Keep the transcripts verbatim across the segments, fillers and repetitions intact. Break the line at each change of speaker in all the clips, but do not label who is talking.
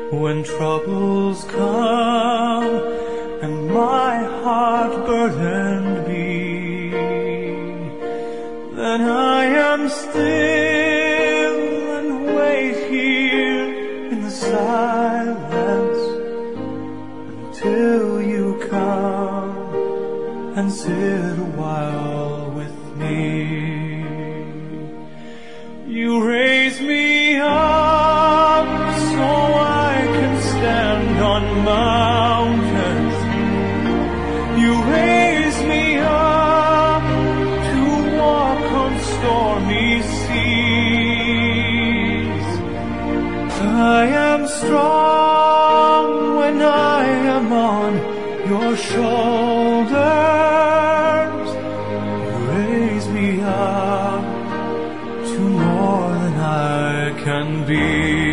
When troubles come and my heart burdened be, then I am still and wait here in the silence until you come and sit a while with me. You raise me up so I can stand on mountains. You raise me up to walk on stormy seas. I am strong when I am on your shoulders. You raise me up to more than I can be.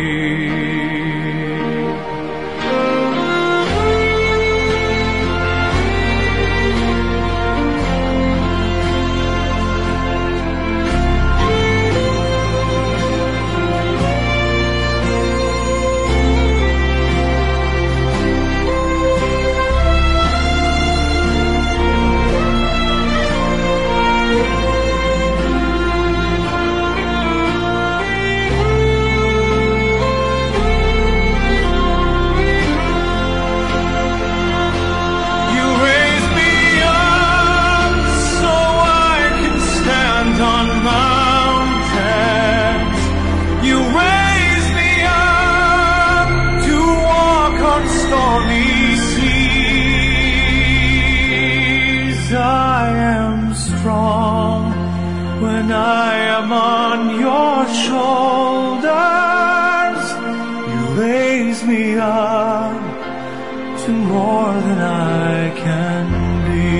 I am strong when I am on your shoulders. You raise me up to more than I can be.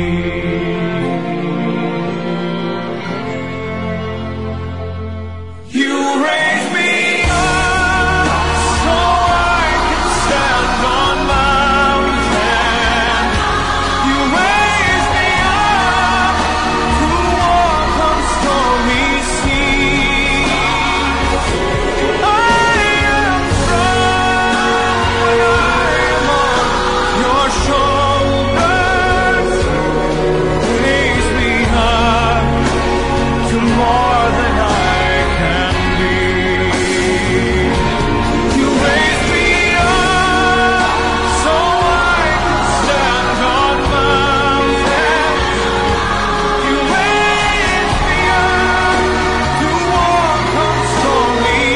You raise me up so I can stand on mountains. You raise me up to walk on stormy seas. I am strong when I am on your shoulders. Raise me up to more than I can be. You raise me up so I can stand on mountains. You raise me up to walk on stormy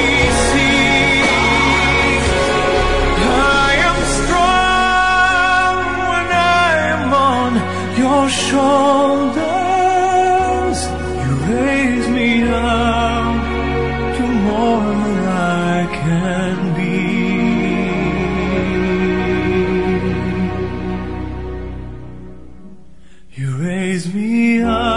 seas. I am strong when I am on your shoulders. You raise me up to more than I can be. You raise me up